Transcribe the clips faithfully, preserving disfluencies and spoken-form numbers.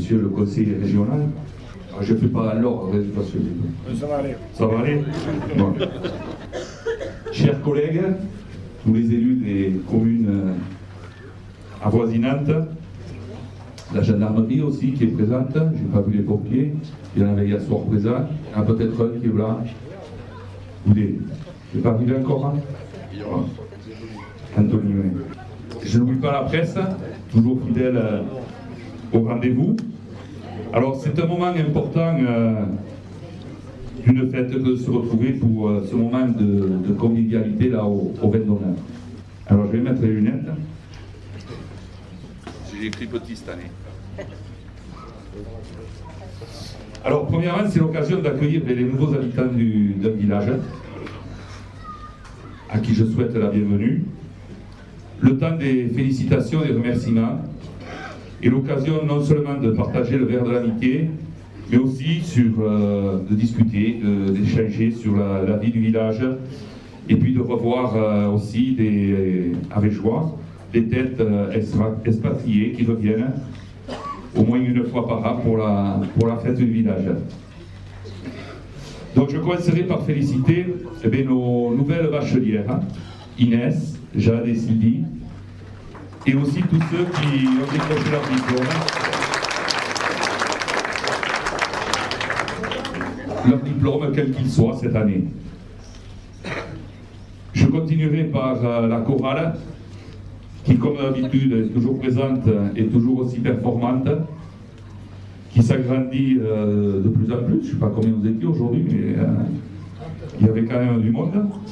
monsieur le conseiller régional. Alors, je ne fais pas l'ordre, parce que... Ça va aller. Ça va aller bon. Chers collègues, tous les élus des communes avoisinantes, la gendarmerie aussi qui est présente, je n'ai pas vu les pompiers, il y en avait hier soir présent, il y en a peut-être un qui est là. Vous n'êtes pas arrivé encore, hein? Anthony, oui. Je n'oublie pas la presse, toujours fidèle euh, au rendez-vous. Alors c'est un moment important euh, d'une fête que de se retrouver pour euh, ce moment de, de convivialité là au, au vin d'honneur. Alors je vais mettre les lunettes. J'ai écrit petit cette année. Alors premièrement c'est l'occasion d'accueillir les nouveaux habitants du, d'un village à qui je souhaite la bienvenue. Le temps des félicitations et des remerciements et l'occasion non seulement de partager le verre de l'amitié, mais aussi sur, euh, de discuter, de, d'échanger sur la, la vie du village et puis de revoir euh, aussi des, avec joie des têtes euh, expatriées qui reviennent au moins une fois par an pour la, pour la fête du village. Donc je commencerai par féliciter eh bien, nos nouvelles bachelières, hein, Inès, Jade et Sylvie, et aussi tous ceux qui ont décroché leur diplôme. Leur diplôme, quel qu'il soit, cette année. Je continuerai par euh, la chorale, qui, comme d'habitude, est toujours présente et toujours aussi performante, qui s'agrandit euh, de plus en plus. Je ne sais pas combien vous étiez aujourd'hui, mais euh, il y avait quand même du monde.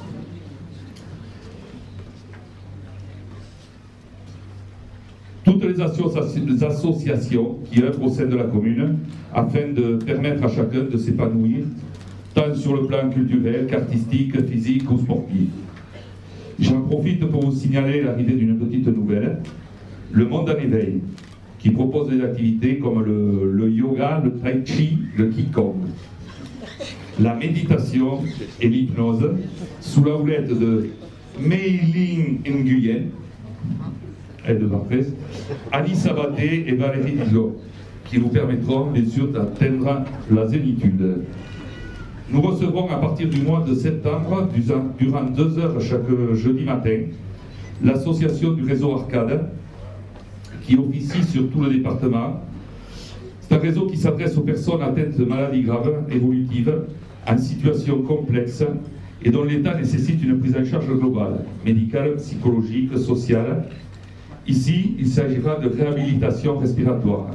Toutes les, associ les associations qui œuvrent au sein de la commune afin de permettre à chacun de s'épanouir tant sur le plan culturel qu'artistique, physique ou sportif. J'en profite pour vous signaler l'arrivée d'une petite nouvelle, le Monde en éveil, qui propose des activités comme le, le yoga, le tai chi, le qigong, la méditation et l'hypnose sous la houlette de Mei Ling Nguyen, aide de Barfès, Annie Sabaté et Valérie Dillot, qui nous permettront bien sûr d'atteindre la zénitude. Nous recevrons à partir du mois de septembre, durant deux heures chaque jeudi matin, l'association du réseau Arcade, qui officie sur tout le département. C'est un réseau qui s'adresse aux personnes atteintes de maladies graves, évolutives, en situation complexe, et dont l'État nécessite une prise en charge globale, médicale, psychologique, sociale. Ici, il s'agira de réhabilitation respiratoire.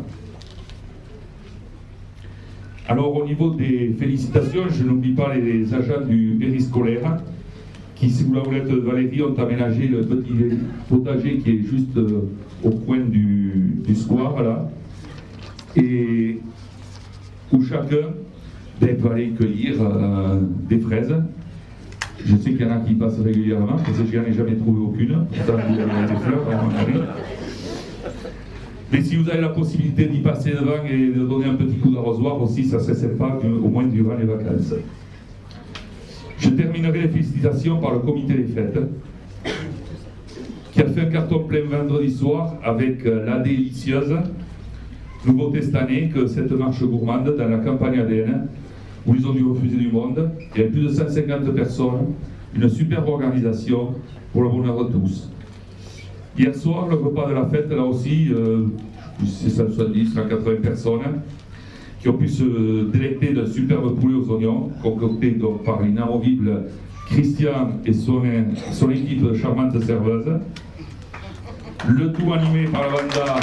Alors, au niveau des félicitations, je n'oublie pas les agents du périscolaire qui, sous la houlette de Valérie, ont aménagé le petit potager qui est juste euh, au coin du, du square, là, et où chacun ben, peut aller cueillir euh, des fraises. Je sais qu'il y en a qui passent régulièrement, parce que je n'en ai jamais trouvé aucune. Pourtant, il y a des fleurs, à mon avis. Mais si vous avez la possibilité d'y passer devant et de donner un petit coup d'arrosoir aussi, ça serait sympa, au moins durant les vacances. Je terminerai les félicitations par le comité des fêtes, qui a fait un carton plein vendredi soir avec la délicieuse nouveauté cette année que cette marche gourmande dans la campagne A D N, où ils ont dû refuser du monde. Il y avait plus de cent cinquante personnes, une superbe organisation pour le bonheur de tous. Hier soir, le repas de la fête, là aussi, euh, c'est cent soixante-dix, cent quatre-vingts personnes qui ont pu se délecter d'un superbe poulet aux oignons, concocté donc par l'inamovible Christian et son, son équipe de charmantes serveuses. Le tout animé par la banda.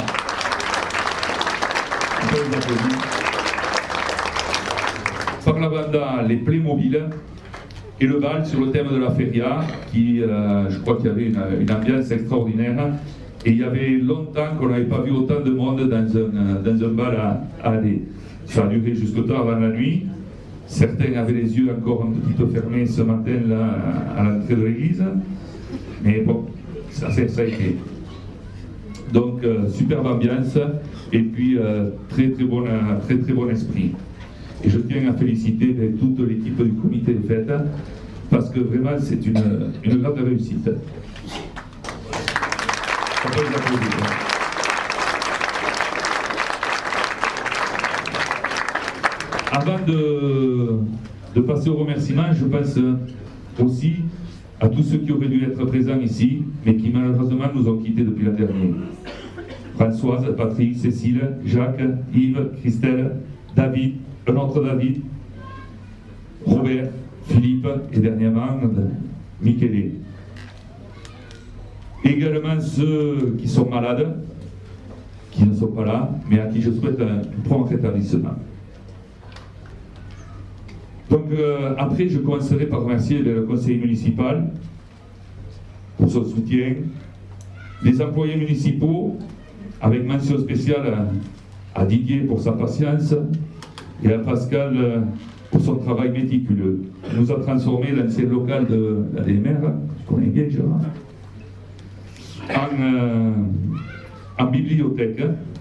Par la banda Les Playmobil et le bal sur le thème de la feria, qui, euh, je crois qu'il y avait une, une ambiance extraordinaire. Et il y avait longtemps qu'on n'avait pas vu autant de monde dans un, dans un bal à, à aller. Ça a duré jusque tard dans la nuit. Certains avaient les yeux encore un petit peu fermés ce matin-là à l'entrée de l'église. Mais bon, ça, ça a été. Donc, euh, superbe ambiance et puis euh, très, très, bon, très très bon esprit. Et je tiens à féliciter toute l'équipe du comité de fête parce que vraiment c'est une, une grande réussite. On peut les applaudir. Avant de, de passer au remerciement, je pense aussi à tous ceux qui auraient dû être présents ici, mais qui malheureusement nous ont quittés depuis l'an dernier. Françoise, Patrick, Cécile, Jacques, Yves, Christelle, David, un autre David, Robert, Philippe et dernièrement Michele. Également ceux qui sont malades, qui ne sont pas là, mais à qui je souhaite un prompt rétablissement. Donc euh, après, je commencerai par remercier le conseil municipal pour son soutien, les employés municipaux, avec mention spéciale à, à Didier pour sa patience et à Pascal pour son travail méticuleux. Il nous a transformé l'ancien local de la D M R, je connais bien, je vois, en, euh, en bibliothèque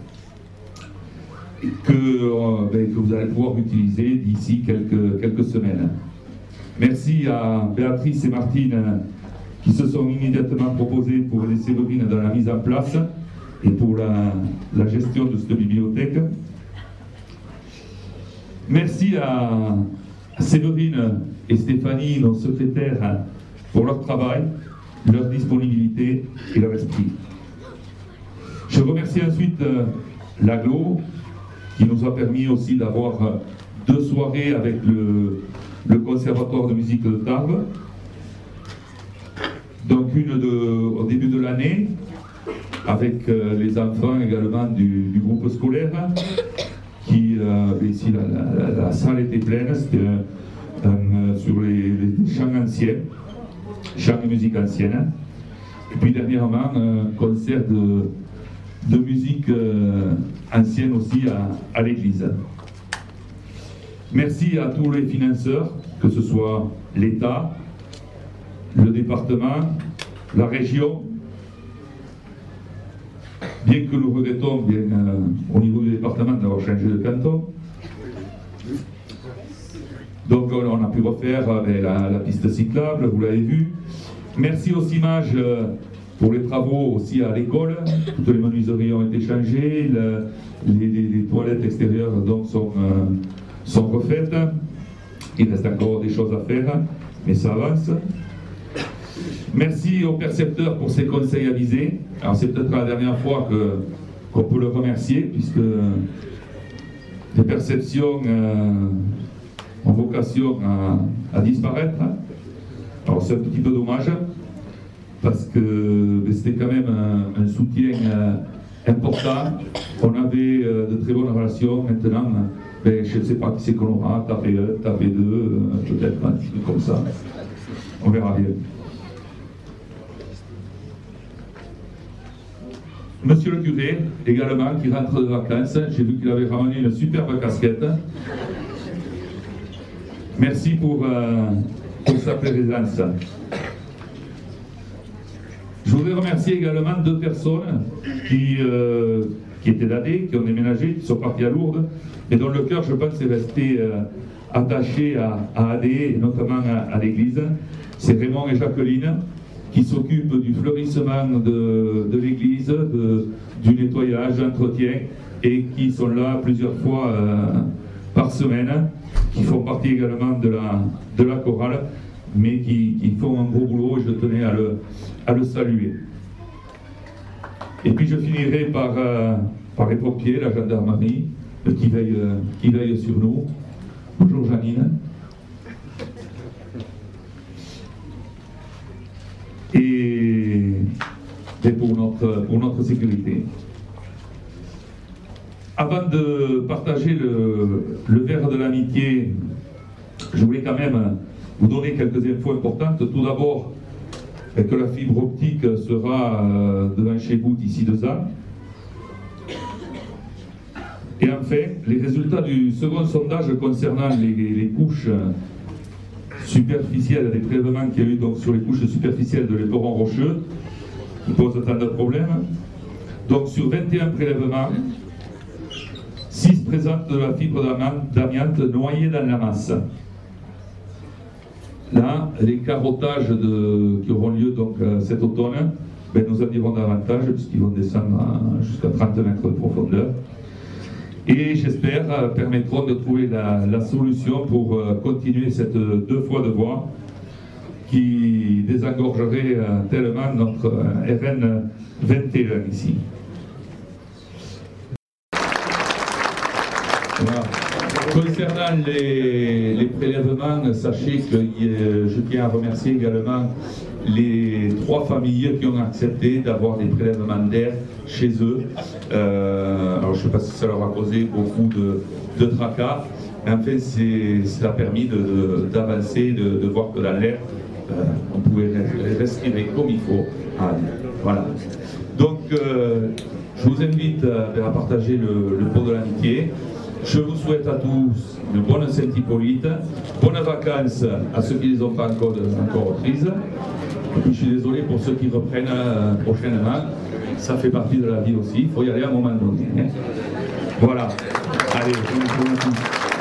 que, euh, ben, que vous allez pouvoir utiliser d'ici quelques, quelques semaines. Merci à Béatrice et Martine qui se sont immédiatement proposées pour les Séverines dans la mise en place et pour la, la gestion de cette bibliothèque. Merci à Séverine et Stéphanie, nos secrétaires, pour leur travail, leur disponibilité et leur esprit. Je remercie ensuite l'Aglo, qui nous a permis aussi d'avoir deux soirées avec le, le Conservatoire de musique de Tarbes. Donc une de, au début de l'année, avec euh, les enfants également du, du groupe scolaire, qui, euh, ici la, la, la salle était pleine, c'était euh, euh, sur les, les chants anciens, chants et musique ancienne. Et puis dernièrement, un concert de, de musique euh, ancienne aussi à, à l'église. Merci à tous les financeurs, que ce soit l'État, le département, la région. Bien que nous regrettons bien, euh, au niveau du département d'avoir changé de canton. Donc on a pu refaire avec la, la piste cyclable, vous l'avez vu. Merci au CIMAGE euh, pour les travaux aussi à l'école. Toutes les menuiseries ont été changées, le, les, les, les toilettes extérieures donc sont, euh, sont refaites. Il reste encore des choses à faire, mais ça avance. Merci au percepteur pour ses conseils avisés. Alors c'est peut-être la dernière fois que, qu'on peut le remercier, puisque les perceptions euh, ont vocation à, à disparaître. Alors c'est un petit peu dommage, parce que c'était quand même un, un soutien euh, important. On avait euh, de très bonnes relations. Maintenant, ben, je ne sais pas qui c'est qu'on aura, tapé un, tapé deux, euh, peut-être un petit peu comme ça. On verra bien. Monsieur le curé, également, qui rentre de vacances. J'ai vu qu'il avait ramené une superbe casquette. Merci pour, euh, pour sa présence. Je voudrais remercier également deux personnes qui, euh, qui étaient d'A D, qui ont déménagé, qui sont partis à Lourdes, et dont le cœur, je pense, est resté euh, attaché à, à A D, et notamment à, à l'église. C'est Raymond et Jacqueline, qui s'occupent du fleurissement de, de l'église, du nettoyage, d'entretien, et qui sont là plusieurs fois euh, par semaine, qui font partie également de la, de la chorale, mais qui, qui font un gros boulot, et je tenais à le, à le saluer. Et puis je finirai par, euh, par les pompiers, la gendarmerie, euh, qui, veille, euh, qui veille sur nous. Bonjour Janine. Et, et pour, notre, pour notre sécurité. Avant de partager le, le verre de l'amitié, je voulais quand même vous donner quelques infos importantes. Tout d'abord, que la fibre optique sera devant chez vous d'ici deux ans. Et enfin, les résultats du second sondage concernant les, les couches superficielles, des prélèvements qu'il y a eu donc sur les couches superficielles de l'éperon rocheux, qui posent tant de problèmes. Donc sur vingt et un prélèvements, six présentent de la fibre d'amiante noyée dans la masse. Là, les carottages de, qui auront lieu donc euh, cet automne, ben, nous en dirons davantage puisqu'ils vont descendre jusqu'à trente mètres de profondeur. et j'espère euh, permettront de trouver la, la solution pour euh, continuer cette deux fois de voie qui désengorgerait euh, tellement notre euh, R N vingt et un ici. Voilà. Concernant les, les prélèvements, sachez que euh, je tiens à remercier également les trois familles qui ont accepté d'avoir des prélèvements d'air chez eux. Euh, alors je ne sais pas si ça leur a causé beaucoup de, de tracas, mais enfin ça a permis d'avancer, de, de, de, de voir que dans l'air, euh, on pouvait respirer comme il faut. Ah, voilà. Donc euh, je vous invite à, à partager le, le pot de l'amitié. Je vous souhaite à tous une bonne Saint-Hippolyte, bonnes vacances à ceux qui ne les ont pas encore, encore prises. Et puis je suis désolé pour ceux qui reprennent euh, prochainement, ça fait partie de la vie aussi, il faut y aller à un moment donné. Hein. Voilà, allez, je vous remercie.